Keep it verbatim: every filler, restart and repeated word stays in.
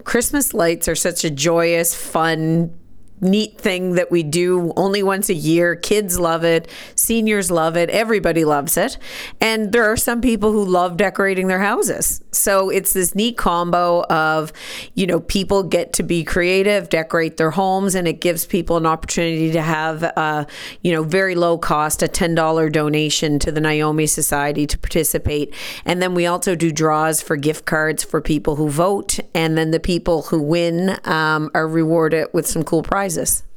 Christmas lights are such a joyous, fun, neat thing that we do only once a year. Kids love it. Seniors love it. Everybody loves it. And there are some people who love decorating their houses. So it's this neat combo of, you know, people get to be creative, decorate their homes, and it gives people an opportunity to have, uh, you know, very low cost, a ten dollars donation to the Naomi Society to participate. And then we also do draws for gift cards for people who vote. And then the people who win um, are rewarded with some cool prizes.